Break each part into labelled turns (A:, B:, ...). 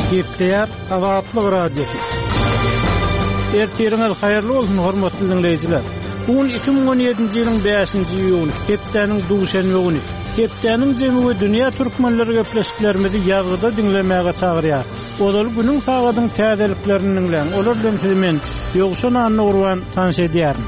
A: Gepleýär Azatlyk radiosu. Ertirňiz haýyrly bolsun hormatly dinleýijiler. Bugün 2017-nji ýylyň 5-nji iýuny, hepdeniň duşanby güni. Hepdeniň jemgy dünýä türkmenleri gepleşiklerimizi ýazgyda dinlemäge çagyrýar. Olaly günüň sagadyň täzeliklerini dinleň. Olar bilen siziň ýogşan anny urwan tanış edýärin.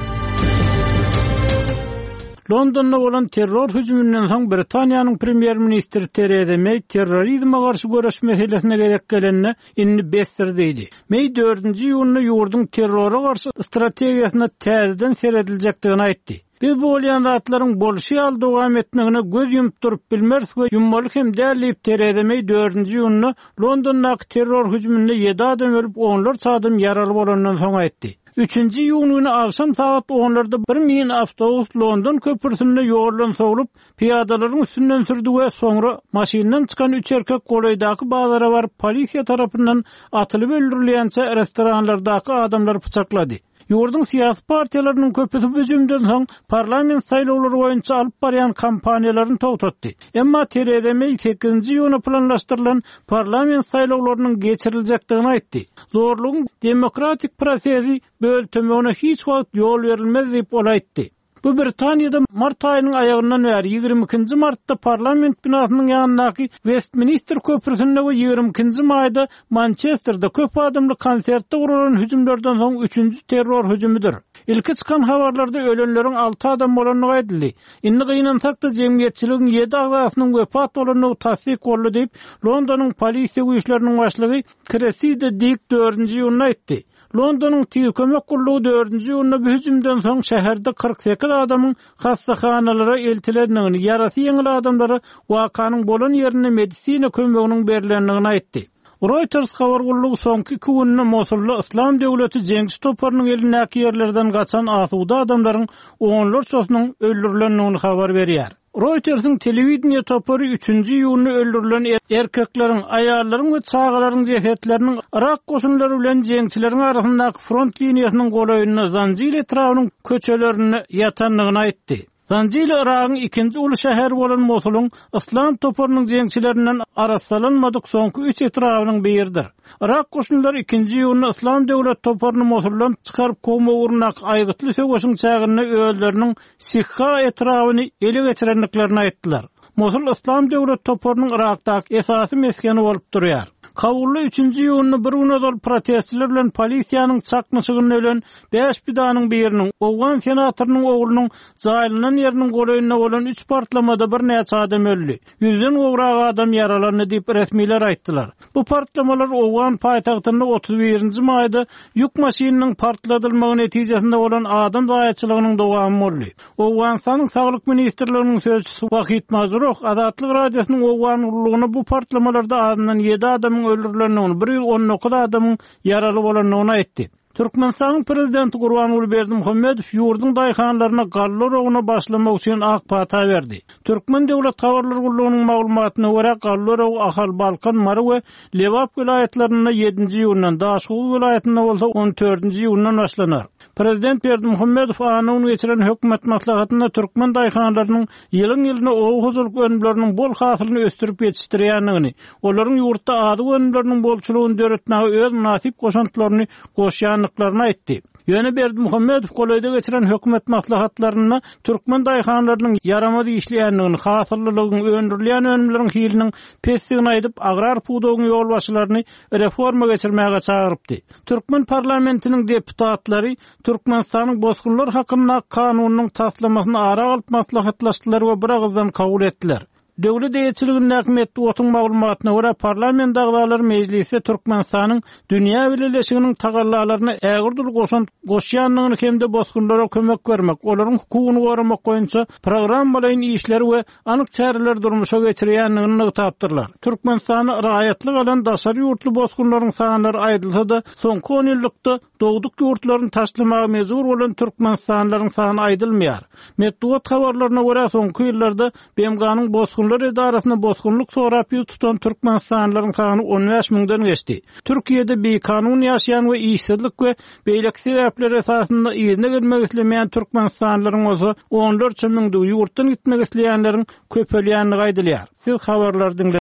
A: Londonda bolan terror hüjümünden soň Britaniýanyň premier ministri Theresa May terrorizme garşy görüş meselesine gerek gelenine inni bestirdi. May 4-nji ýylyny ýurduň terrora garşy strategiýasyna täzeden serediljakdygyny aýtdy. Biz bu bolýan zatlaryň bolşy ýaly dowam etmegine göz ýumyp durup bilmeris we ýummalyk hem dälip Theresa May 4-nji ýylyny Londondaky terror hüjümünde 7 adam ölüp 10 adam ýaraly bolandan soň aýtdy. 3-nji ýylyny akşam saat 10-larda bir mini awtobus London köprüsinde ýoldan sogulup piýadalaryň üstünden sürdi we soňra maşynadan çykan 3 erkek golaydaky bazara baryp polisiýa tarapyndan atylyp öldürilýänçe restoranlardaky adamlar pyçaklady. Ýurdun siyasi partiýalarynyň köpüsi bu hüjümden soň parlament saýlawlary boýunça alyp barýan kampaniýalaryny togtatdy. Emma Theresa May 8-nji ýylyna planlaşdyrylan parlament saýlawlarynyň geçiriljakdygyny aýtdy. Zorlugyň demokratik prosesi böltömegine hiç wagt ýol berilmez diýip aýtdy. Bu Britaniýada mart aýynyň aýagyndan bäri 22-nji martda parlament binasynyň ýanynaky Westminster köprüsinde we 22-nji maýda Manchesterda köp adamly konsertde urulan hüjümlerden soň 3-nji terror hüjümüdür. Ilki çykan habarlarda ölenleriň 6 adam bolanyny aýdyldy. Indi gynansak da jemgyýetçiligiň 7 agasynyň wepat bolanyny tasdik boldy diýip Londonyň polisiýa güýçleriniň başlygy Cressida Dick 4-nji ýylyny aýtdy. Londonyň Tüýül kömek gurulugy 4-nji ýylyna bu hüjümden soň şäherde 48 adamyň hastahanalara eltilendigini, ýarasy ýeňil adamlara wakanyň bolan ýerine medisina kömeginiň berilendigini aýtdy. Reuters habar gurulugy soňky 2 günde Mosulda Islam döwleti jeňsi toparynyň elindäki ýerlerden gaçan asuda adamlaryň 10-çysynyň öldürilendigini habar berýär. Reuters'ın televiziýa topary 3-nji ýylyny öldürilen erkekleriň, aýallaryň we çagalaryň jesetleriniň Irak goşunlary bilen jeňçileriň arasyndaky front liniýasynyň golaýynyna Zanjil etrawynyň köçelerini ýatanlygyny aýtdy. Zanjil Irakyň 2-nji uly şäher bolan Mosulyň Islam toparynyň jeňçilerinden arasalanmadyk soňky 3 etrawynyň biridir. Irak goşunlary 2-nji ýylyny Islam döwlet toparyny Mosuldan çykaryp kowma urnak aýgytly söwüşiň çägine öýleriniň Sikha etrawyny ele geçirendiklerini aýtdylar. Mosul Islam döwlet toparynyň Irakdaky esasy meskeni bolup durýar. Kawully 3-nji ýylyny bir günodal protestçiler bilen polisiýanyň çakmaşygyny ölen 5 bidanyň biriniň Owgan senatorynyň oglunyň jaýlanan ýeriniň golaýyna bolan 3 partlamada bir näçe adam öldü. 100den gowrak adam ýaralandy diýip resmiler aýtdylar. Bu partlamalar Owgan paýtagtynda 31-nji maýda ýük maşynynyň partladylmagy netijesinde bolan adam zaýatçylygynyň dowamy boldy. Owganstanyň saglyk ministrliginiň sözçüsi Wahid Mazruk Azatlyk radiosynyň Owgan urlugyna bu partlamalarda azyndan 7 adam öldürilendigini, 119 adamyň ýaraly bolanyny aýtdy. Türkmenistanyň prezidenti Gurbanuly Berdimuhammedow ýurdun daýhanlaryna gallor oguna başlamak üçin ak pata berdi. Türkmen döwlet tawarlar gurulugynyň maglumatyna görä gallor og Ahal Balkan, Mary we Lewap vilayetlerinde 7-nji ýyldan, Daşguly vilayetinde bolsa 14-nji ýyldan başlanar. Prezident Berdimuhammedow anyny geçiren hökümet maslahatynda türkmen daýhanlarynyň ýylyň-ýylyna ow huzurlyk önümleriniň bol hasylyny östürip ýetişdirýändigini, olaryň ýurtda ady önümleriniň bolçulugyny döretmäge öz münasip goşantlaryny goşýanlyklaryny aýtdy. Ýöne Berdimuhammedow golaýda geçiren hökümet maslahatlaryna türkmen daýhanlarynyň yaramady işleýändigini, hasyrlylygyny, öndürilýän önümleriň hiliniň pesdigini aýdyp agrar pudogyň ýolbaşçylaryny reforma geçirmäge çagyrypdy. Türkmen parlamentiniň deputatlary Türkmenistanyň bozgunlar hakynda kanunyň taslamasyny ara alyp maslahatlaşdylar we bir agzdan kabul etdiler. Döwlet eýetçiliginiň häkimetli otuň maglumatyna görä parlament agzalary mejlisi Türkmenistanyň dünýä birleşiginiň tagallalaryna ägirdir goşýanlygyny hemde bozgunlara kömek bermek, olaryň hukugyny goramak boýunça program bilen işler we anyk çäreler durmuşa geçirýänligini tapdyrlar. Türkmenistany raýatlyk alan daşary ýurtly bozgunlaryň sanlary aýdylsa-da, soňky 10 ýyllykda dogduk ýurtlaryny taşlamaga mezur bolan türkmenistanlaryň sany aýdylmaýar. Medeniýet habarlaryna görä soňky ýyllarda BMG'nyň bozgunlar edarasynda bozgunlyk sorapy tutan türkmenistanlaryň sany 15 000-den geçdi. Türkiýede beýkanun ýaşaýan we işsizlik we beýlek sebäpler esasynda ýerine gelmek islemeýän türkmenistanlaryň bolsa 14 000 ýurtdan gitmek isleýänleriň köpelýändigi aýdylýar. Siz habarlardan